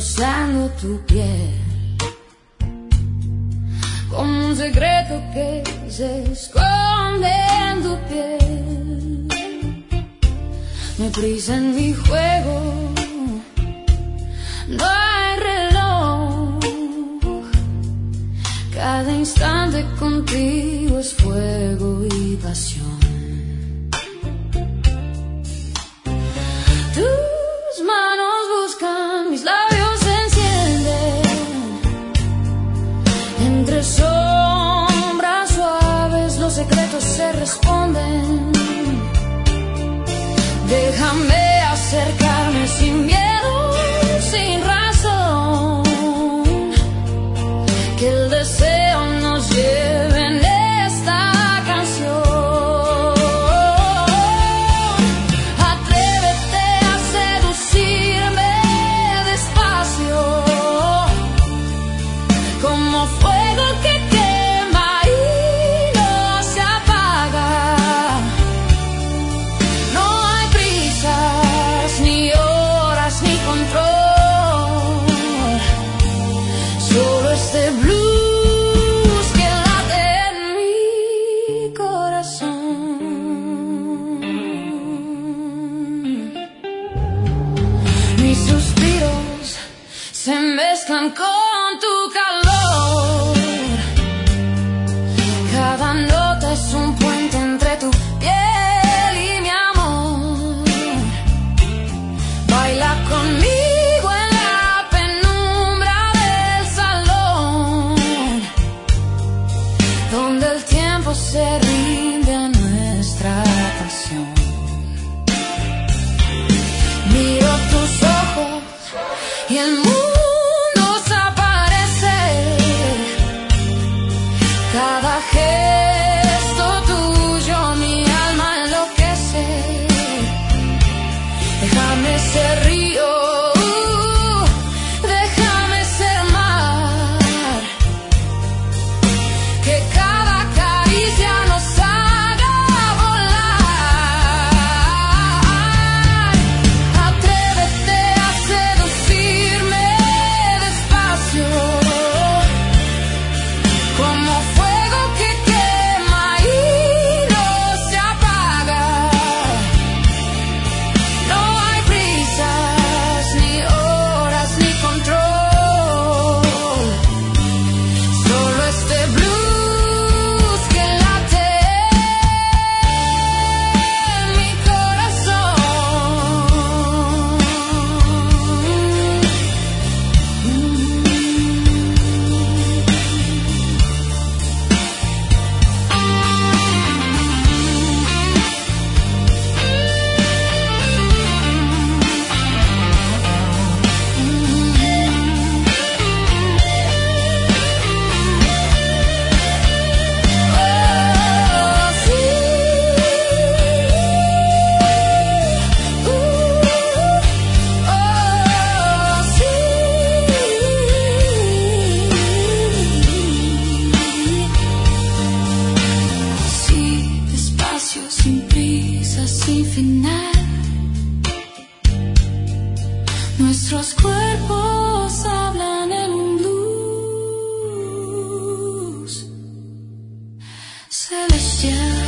rozando tu piel, como un secreto que se esconde en tu piel. No hay prisa en mi juego, no hay reloj. Cada instante contigo es fuego y pasión. Tus manos buscan, mis labios se encienden. Entre sombras suaves los secretos se responden. Déjame acercarme sin miedo, sin razón. Que el deseo nos lleve en esta canción. Atrévete a seducirme despacio, como fuego que quema y no se apaga. No hay prisas, ni horas, ni control. Solo este blues que late en mi corazón. Mis suspiros se mezclan con tu calor. Cada nota es un puente entre tu piel y mi amor. Baila conmigo en la penumbra del salón, donde el tiempo se rinde a nuestra pasión. Miro tus ojos y el mundo se aparece. Cada gesto tuyo mi alma enloquece. Déjame ser río, déjame ser mar, que cada caricia nos haga volar. Atrévete a seducirme despacio, como fuego que quema y no se apaga. No hay prisas, ni horas, ni control. Solo este blues que late en mi Sí, despacio, sin prisa, sin final. Nuestros cuerpos hablan en un blues celestial.